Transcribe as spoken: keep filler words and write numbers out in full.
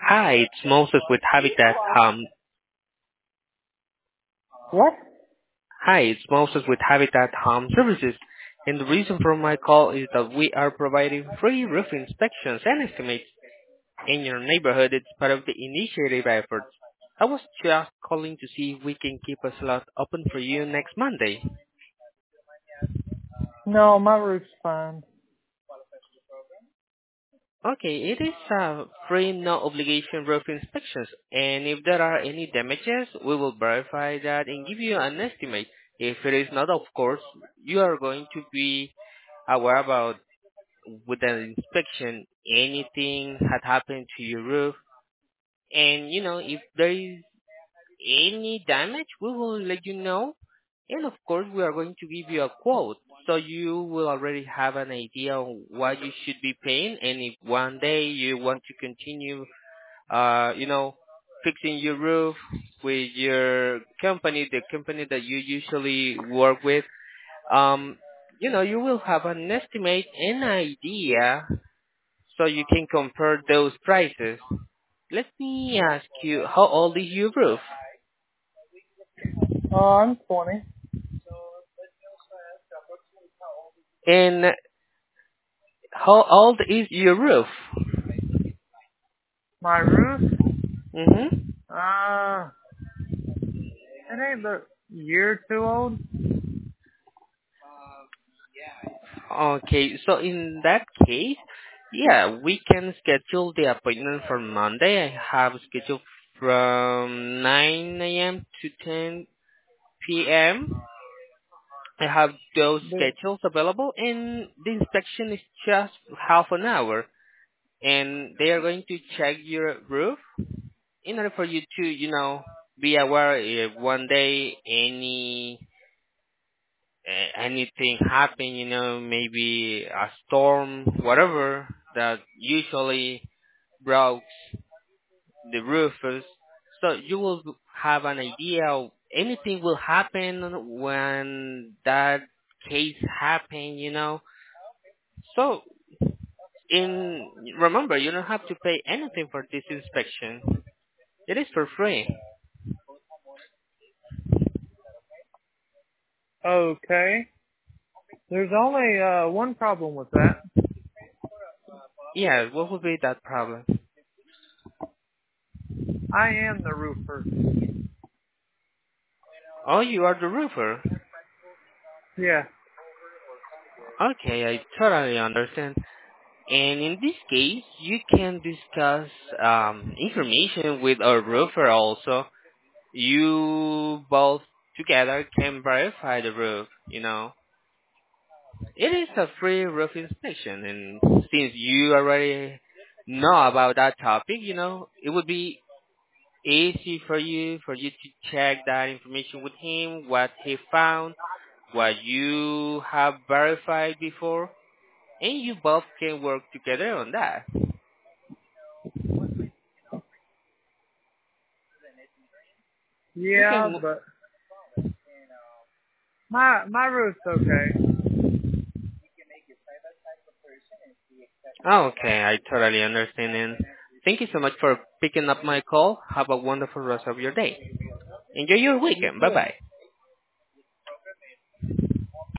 Hi, it's Moses with Habitat. Um, What? hi, it's Moses with Habitat Home Services. And the reason for my call is that we are providing free roof inspections and estimates in your neighborhood. It's part of the initiative efforts. I was just calling to see if we can keep a slot open for you next Monday. No, my roof's fine. Okay, it is a free no obligation roof inspections, and if there are any damages, we will verify that and give you an estimate. If it is not, of course, you are going to be aware about with the inspection anything had happened to your roof, and you know if there is any damage, we will let you know, and of course we are going to give you a quote so you will already have an idea on what you should be paying, and if one day you want to continue uh you know fixing your roof with your company, the company that you usually work with, um you know you will have an estimate, an idea, so you can compare those prices. Let me ask you, how old is your roof? Uh, I'm twenty. And how old is your roof? My roof? Mm-hmm. Uh, it ain't but a year or two old. Okay, so in that case, yeah, we can schedule the appointment for Monday. I have scheduled from nine a m to ten p m. I have those But, schedules available, and the inspection is just half an hour. And they are going to check your roof in order for you to, you know, be aware if one day any uh, anything happen, you know, maybe a storm, whatever that usually breaks the roofers. So you will have an idea of anything will happen when that case happen, you know. So in remember, you don't have to pay anything for this inspection. It is for free. okay. There's only, uh, one problem with that. Yeah, what would be that problem? I am the roofer. Oh, you are the roofer. Yeah. Okay, I totally understand. And in this case, you can discuss um, information with our roofer also. You both together can verify the roof, you know. It is a free roof inspection, and since you already know about that topic, you know, it would be easy for you for you to check that information with him, what he found, what you have verified before, and you both can work together on that. We Yeah, can. but my, my roof's okay. Oh, okay, I totally understand. And thank you so much for picking up my call. Have a wonderful rest of your day. Enjoy your You weekend. Bye too. bye.